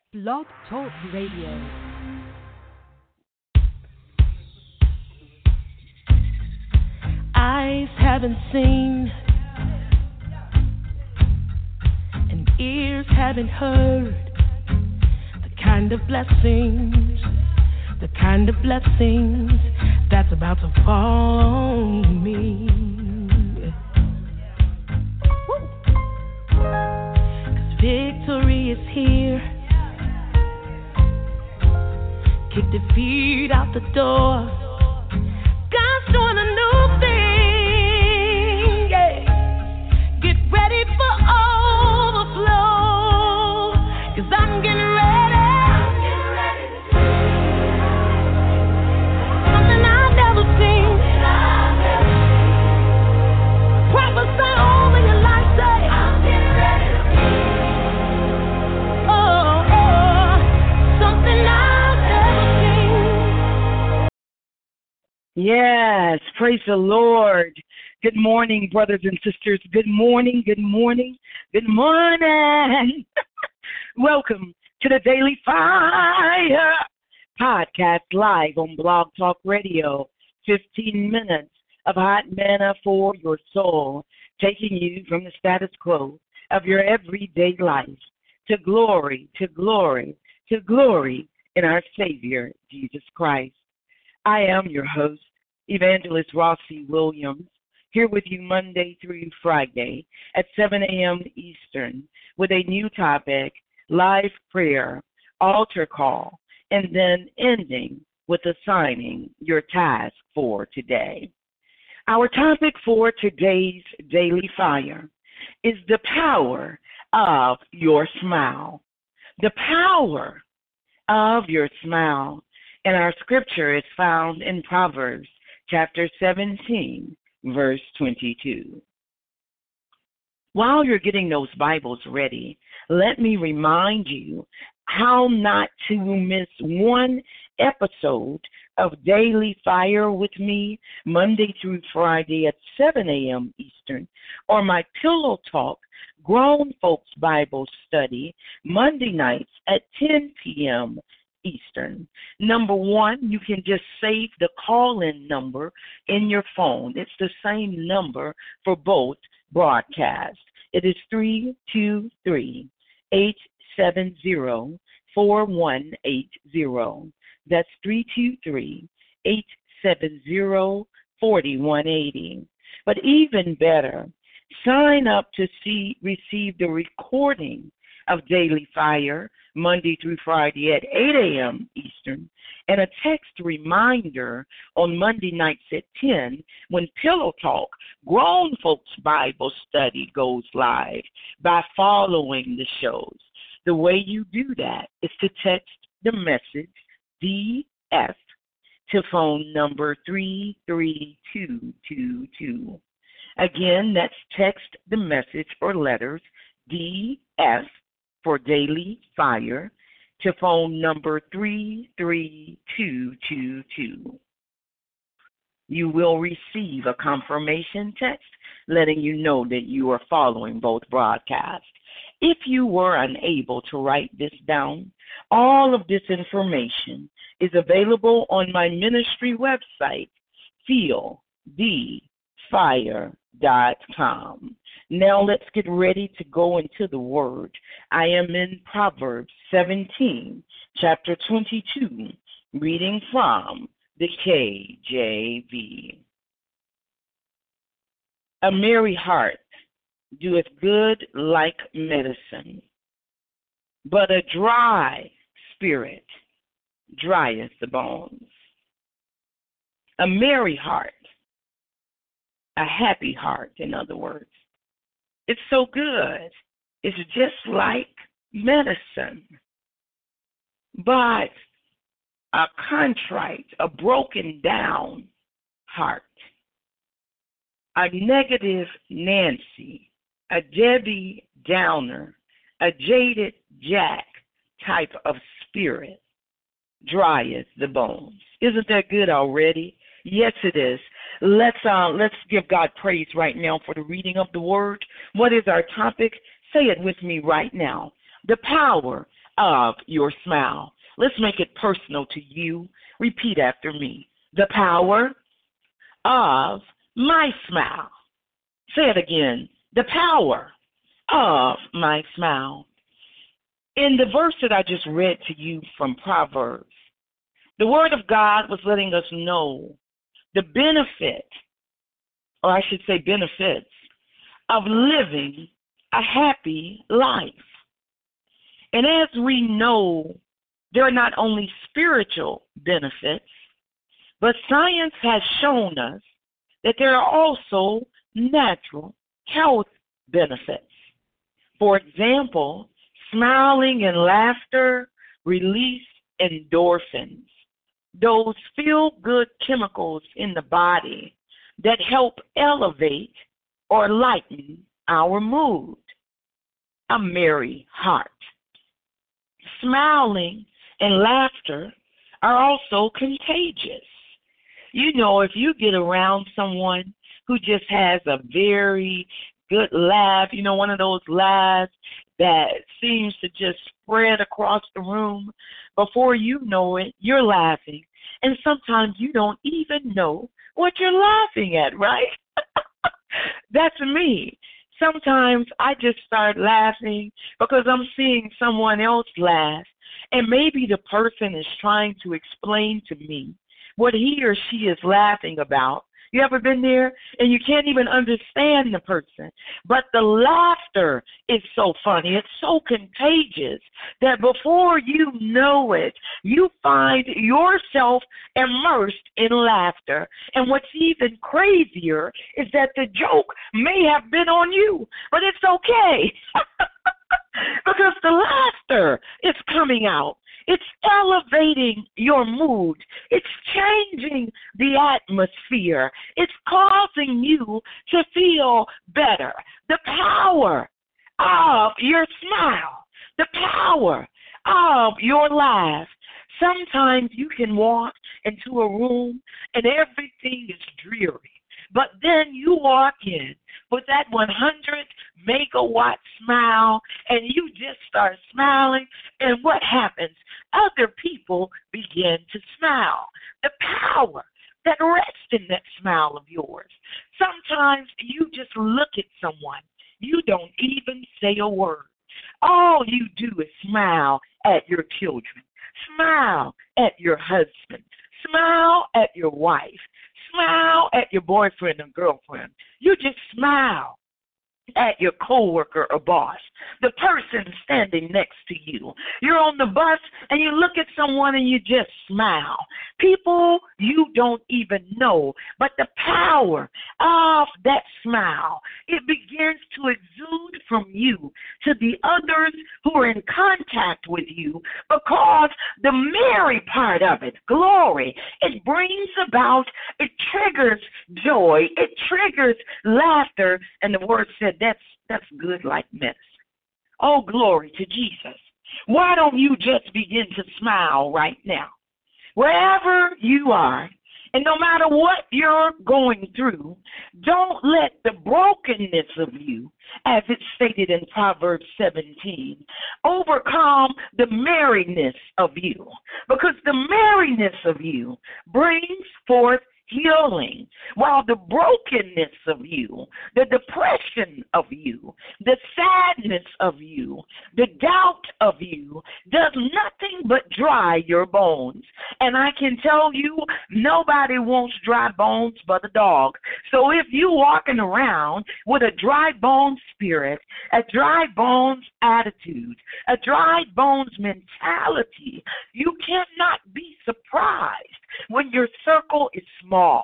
Blog Talk Radio. Eyes haven't seen, and ears haven't heard the kind of blessings, that's about to fall on me. 'Cause victory is here. Kick defeat out the door. God's doing a new thing, yeah. Get ready for overflow, 'cause I'm getting ready. Something I've never seen. Prophesy over your life, say, I'm getting ready. Something I've never seen. Yes, praise the Lord. Good morning, brothers and sisters. Good morning, good morning, good morning. Welcome to the Daily Fire podcast live on Blog Talk Radio. 15 minutes of hot manna for your soul, taking you from the status quo of your everyday life to glory, to glory, to glory in our Savior, Jesus Christ. I am your host, Evangelist Rossi Williams, here with you Monday through Friday at 7 a.m. Eastern with a new topic, live prayer, altar call, and then ending with assigning your task for today. Our topic for today's Daily Fire is the power of your smile. The power of your smile. And our scripture is found in Proverbs chapter 17, verse 22. While you're getting those Bibles ready, let me remind you how not to miss one episode of Daily Fire with me Monday through Friday at 7 a.m. Eastern, or my Pillow Talk Grown Folks Bible Study Monday nights at 10 p.m. Eastern. Number one, you can just save the call-in number in your phone. It's the same number for both broadcasts. It is 323-870-4180. That's 323-870-4180. But even better, sign up to receive the recording of Daily Fire Monday through Friday at 8 a.m. Eastern, and a text reminder on Monday nights at 10 when Pillow Talk Grown Folks Bible Study goes live by following the shows. The way you do that is to text the message DF to phone number 33222. Again, that's text the message or letters DF for Daily Fire to phone number 33222. You will receive a confirmation text letting you know that you are following both broadcasts. If you were unable to write this down, all of this information is available on my ministry website, feelthefire.com. Now let's get ready to go into the Word. I am in Proverbs 17, chapter 22, reading from the KJV. A merry heart doeth good like medicine, but a dry spirit drieth the bones. A merry heart, a happy heart, in other words. It's so good. It's just like medicine. But a contrite, a broken down heart, a negative Nancy, a Debbie Downer, a jaded Jack type of spirit drieth the bones. Isn't that good already? Yes, it is. Let's give God praise right now for the reading of the Word. What is our topic? Say it with me right now. The power of your smile. Let's make it personal to you. Repeat after me. The power of my smile. Say it again. The power of my smile. In the verse that I just read to you from Proverbs, the Word of God was letting us know the benefit, or I should say benefits, of living a happy life. And as we know, there are not only spiritual benefits, but science has shown us that there are also natural health benefits. For example, smiling and laughter release endorphins, those feel-good chemicals in the body that help elevate or lighten our mood. A merry heart. Smiling and laughter are also contagious. You know, if you get around someone who just has a very good laugh, you know, one of those laughs that seems to just spread across the room, before you know it, you're laughing. And sometimes you don't even know what you're laughing at, right? That's me. Sometimes I just start laughing because I'm seeing someone else laugh, and maybe the person is trying to explain to me what he or she is laughing about. You ever been there? And you can't even understand the person. But the laughter is so funny. It's so contagious that before you know it, you find yourself immersed in laughter. And what's even crazier is that the joke may have been on you, but it's okay. Because the laughter is coming out. It's elevating your mood. It's changing the atmosphere. It's causing you to feel better. The power of your smile, the power of your laugh. Sometimes you can walk into a room and everything is dreary, but then you walk in with that 100 megawatt smile and you just start smiling, and what happens? Other people begin to smile. The power that rests in that smile of yours. Sometimes you just look at someone. You don't even say a word. All you do is smile at your children. Smile at your husband. Smile at your wife. Smile at your boyfriend and girlfriend. You just smile at your coworker or boss, the person standing next to you. You're on the bus and you look at someone and you just smile. People you don't even know, but the power of that smile, it begins to exude from you to the others who are in contact with you, because the merry part of it, glory, it brings about, it triggers joy, it triggers laughter, and the word said that's good like medicine. Oh, glory to Jesus. Why don't you just begin to smile right now? Wherever you are, and no matter what you're going through, don't let the brokenness of you, as it's stated in Proverbs 17, overcome the merriness of you. Because the merriness of you brings forth healing, while the brokenness of you, the depression of you, the sadness of you, the doubt of you does nothing but dry your bones. And I can tell you, nobody wants dry bones but a dog. So if you're walking around with a dry bone spirit, a dry bones attitude, a dry bones mentality, you cannot be surprised when your circle is small.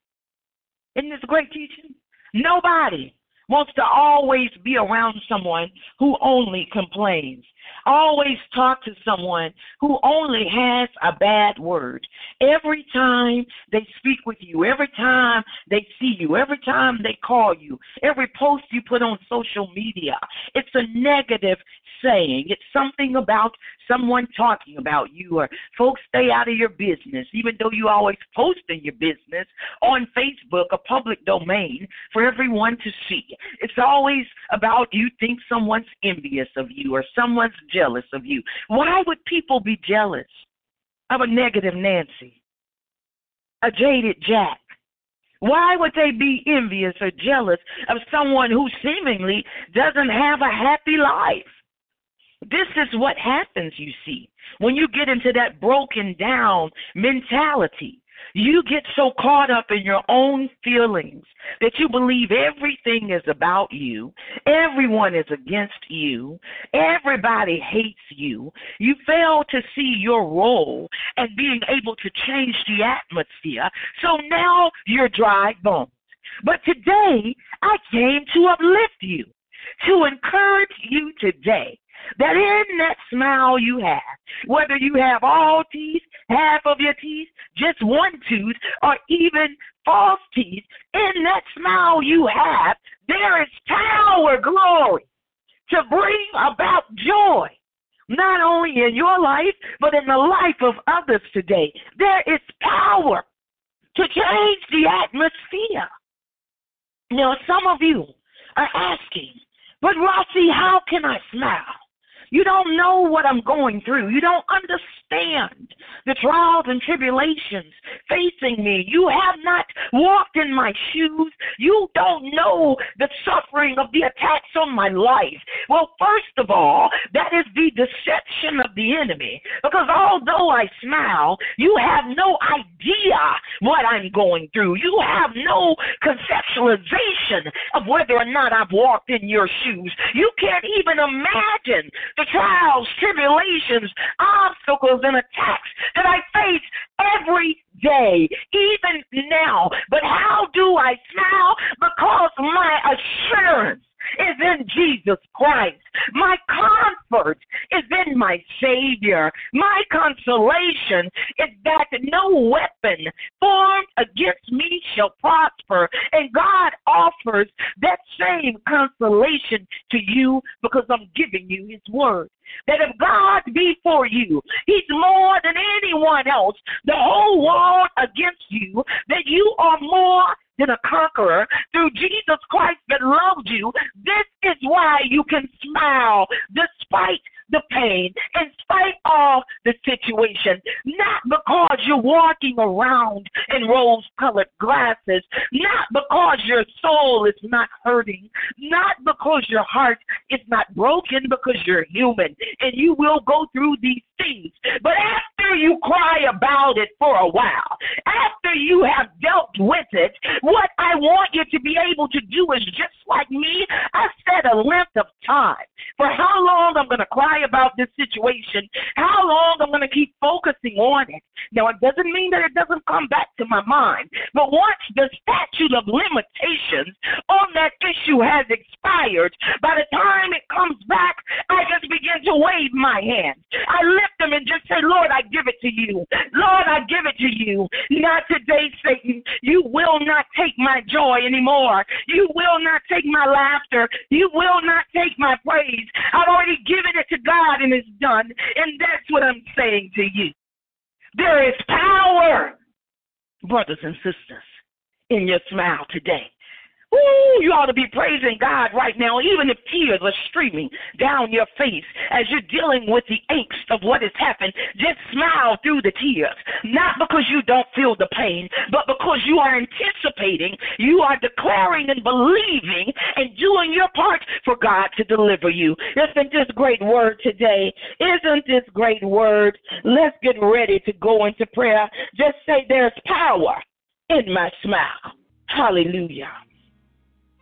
Isn't this a great teaching? Nobody wants to always be around someone who only complains. Always talk to someone who only has a bad word. Every time they speak with you, every time they see you, every time they call you, every post you put on social media, it's a negative saying. It's something about someone talking about you, or folks stay out of your business, even though you always posting your business on Facebook, a public domain for everyone to see. It's always about you think someone's envious of you or someone's jealous of you. Why would people be jealous of a negative Nancy, a jaded Jack? Why would they be envious or jealous of someone who seemingly doesn't have a happy life? This is what happens, you see, when you get into that broken down mentality. You get so caught up in your own feelings that you believe everything is about you. Everyone is against you. Everybody hates you. You fail to see your role and being able to change the atmosphere. So now you're dry bones. But today, I came to uplift you, to encourage you today that in that smile you have, whether you have all teeth, half of your teeth, just one tooth, or even false teeth, in that smile you have, there is power, glory, to bring about joy, not only in your life, but in the life of others today. There is power to change the atmosphere. Now, some of you are asking, but Rossi, how can I smile? You don't know what I'm going through. You don't understand the trials and tribulations facing me. You have not walked in my shoes. You don't know the suffering of the attacks on my life. Well, first of all, that is the deception of the enemy. Because although I smile, you have no idea what I'm going through. You have no conceptualization of whether or not I've walked in your shoes. You can't even imagine the trials, tribulations, obstacles, and attacks that I face every day, even now. But how do I smile? Because my assurance is in Jesus Christ. My comfort is in my Savior. My consolation is that no weapon formed against me shall prosper. And God offers that same consolation to you because I'm giving you His word. That if God be for you, He's more than anyone else, the whole world against you, that you are more than a conqueror through Jesus Christ that loved you. This is why you can smile despite the pain, in spite of the situation, not because you're walking around in rose-colored glasses, not because your soul is not hurting, not because your heart is not broken, because you're human and you will go through these things. But after you cry about it for a while, after you have dealt with it, what I want you to be able to do is just like me. I set a length of time for how long I'm going to cry about this situation, how long I'm going to keep focusing on it. Now, it doesn't mean that it doesn't come back to my mind, but once the statute of limitations on that issue has expired, by the time it comes back, I just begin to wave my hands. I lift them and just say, Lord, I give it to you. Lord, I give it to you. Not today, Satan. You will not take my joy anymore. You will not take my laughter. You will not take my praise. I've already given it to God and it's done. And that's what I'm saying to you. There is power, brothers and sisters, in your smile today. Ooh, you ought to be praising God right now, even if tears are streaming down your face as you're dealing with the angst of what has happened. Just smile through the tears, not because you don't feel the pain, but because you are anticipating, you are declaring and believing and doing your part for God to deliver you. Isn't this great word today? Isn't this great word? Let's get ready to go into prayer. Just say there's power in my smile. Hallelujah.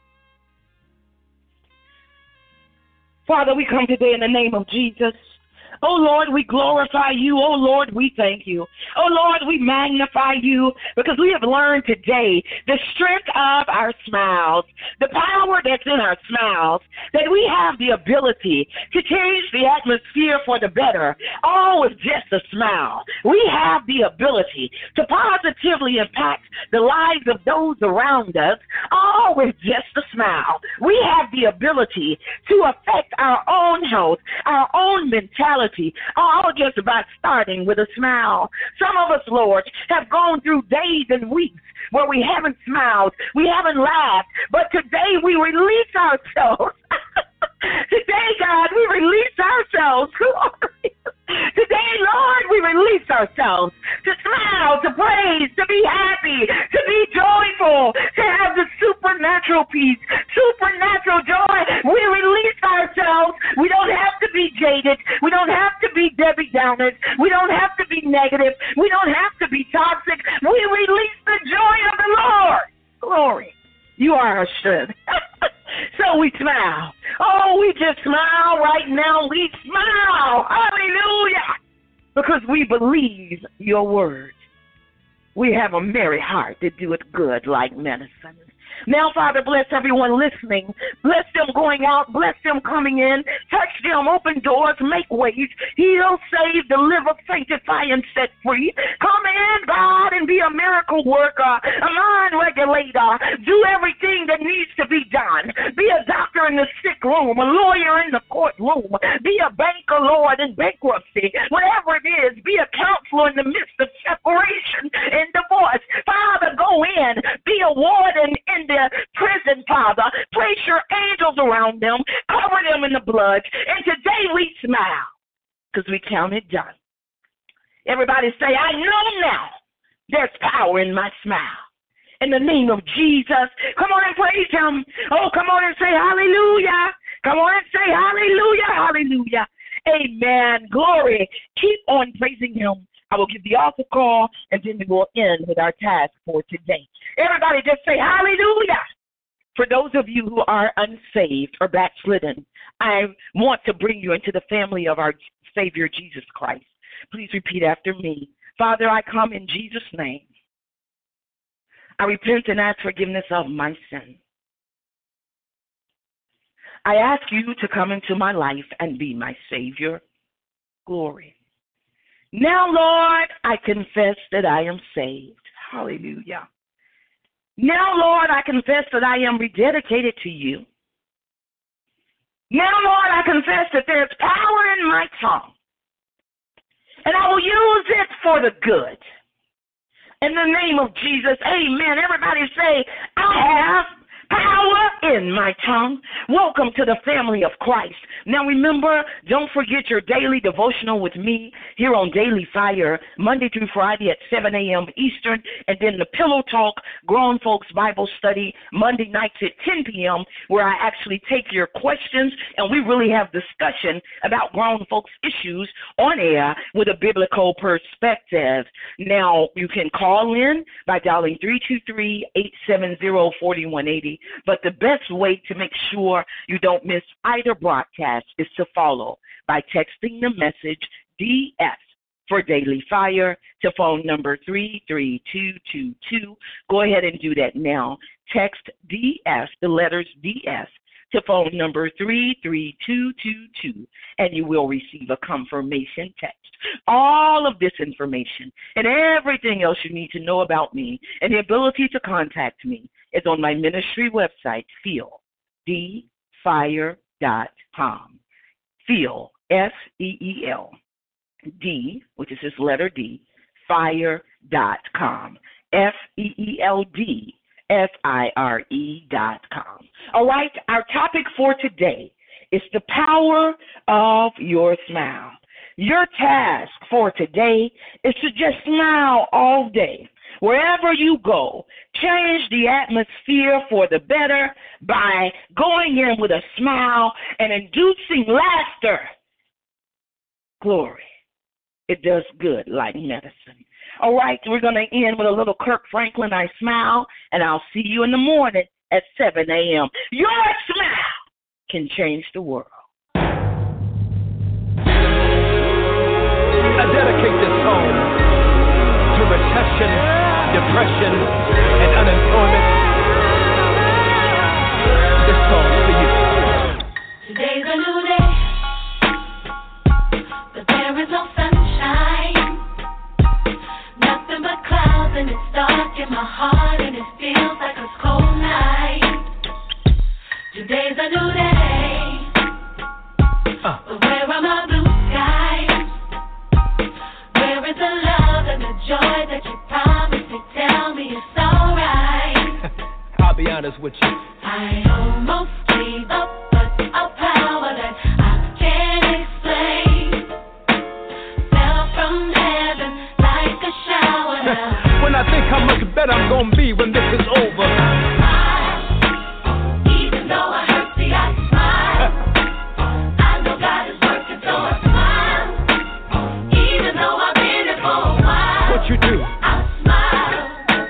Father, we come today in the name of Jesus, Oh, Lord, we glorify you. Oh, Lord, we thank you. Oh, Lord, we magnify you because we have learned today the strength of our smiles, the power that's in our smiles, that we have the ability to change the atmosphere for the better, all with just a smile. We have the ability to positively impact the lives of those around us, all with just a smile. We have the ability to affect our own health, our own mentality, all just by starting with a smile. Some of us, Lord, have gone through days and weeks where we haven't smiled, we haven't laughed, but today we release ourselves. Today, God, we release ourselves. Today, Lord, we release ourselves to smile, to praise, to be happy, to be joyful, to have the supernatural peace, supernatural joy. We release ourselves. We don't have to be jaded. We don't have to be Debbie Downers. We don't have to be negative. We don't have to be toxic. We release the joy of the Lord. Glory. You are our strength. So we smile. Oh, we just smile right now. We smile. Hallelujah. Because we believe your word. We have a merry heart to do it good like medicine. Now, Father, bless everyone listening. Bless them going out. Bless them coming in. Touch them. Open doors. Make ways. Heal, save, deliver, sanctify, and set free. Come in, God, and be a miracle worker, a mind regulator. Do everything that needs to be done. Be a doctor in the sick room, a lawyer in the courtroom. Be a banker, Lord, in bankruptcy. Whatever it is, be a counselor in the midst of separation and divorce. Father, go in. Be a warden in the prison, Father. Place your angels around them. Cover them in the blood. And today we smile because we count it done. Everybody say, I know now there's power in my smile. In the name of Jesus, come on and praise him. Oh, come on and say hallelujah. Come on and say hallelujah, hallelujah. Amen. Glory. Keep on praising him. I will give the altar call, and then we will end with our task for today. Everybody just say hallelujah. For those of you who are unsaved or backslidden, I want to bring you into the family of our Savior, Jesus Christ. Please repeat after me. Father, I come in Jesus' name. I repent and ask forgiveness of my sin. I ask you to come into my life and be my Savior. Glory. Now, Lord, I confess that I am saved. Hallelujah. Now, Lord, I confess that I am rededicated to you. Now, Lord, I confess that there's power in my tongue, and I will use it for the good. In the name of Jesus, amen. Everybody say, I have power in my tongue. Welcome to the family of Christ. Now remember, don't forget your daily devotional with me here on Daily Fire, Monday through Friday at 7 a.m. Eastern, and then the Pillow Talk Grown Folks Bible Study Monday nights at 10 p.m., where I actually take your questions and we really have discussion about grown folks issues on air with a biblical perspective. Now, you can call in by dialing 323-870-4180. But the best way to make sure you don't miss either broadcast is to follow by texting the message DS for Daily Fire to phone number 33222. Go ahead and do that now. Text DS, the letters DS, to phone number 33222, and you will receive a confirmation text. All of this information and everything else you need to know about me and the ability to contact me is on my ministry website, FeelDFire.com. Feel, F-E-E-L, D, which is this letter D, fire.com. FeelDFire.com. All right, our topic for today is the power of your smile. Your task for today is to just smile all day. Wherever you go, change the atmosphere for the better by going in with a smile and inducing laughter. Glory. It does good like medicine. All right, we're going to end with a little Kirk Franklin, I Smile, and I'll see you in the morning at 7 a.m. Your smile can change the world. depression and unemployment, this song's for you. Today's a new day, but there is no sunshine. Nothing but clouds, and it's dark in my heart, and it feels like a cold night. Today's a new day, but where are my blue skies? Where is the love and the joy that you promised me? Tell me it's alright. I'll be honest with you. I almost gave up, but a power that I can't explain fell from heaven like a shower now. When I think how much better I'm gonna be when this is over,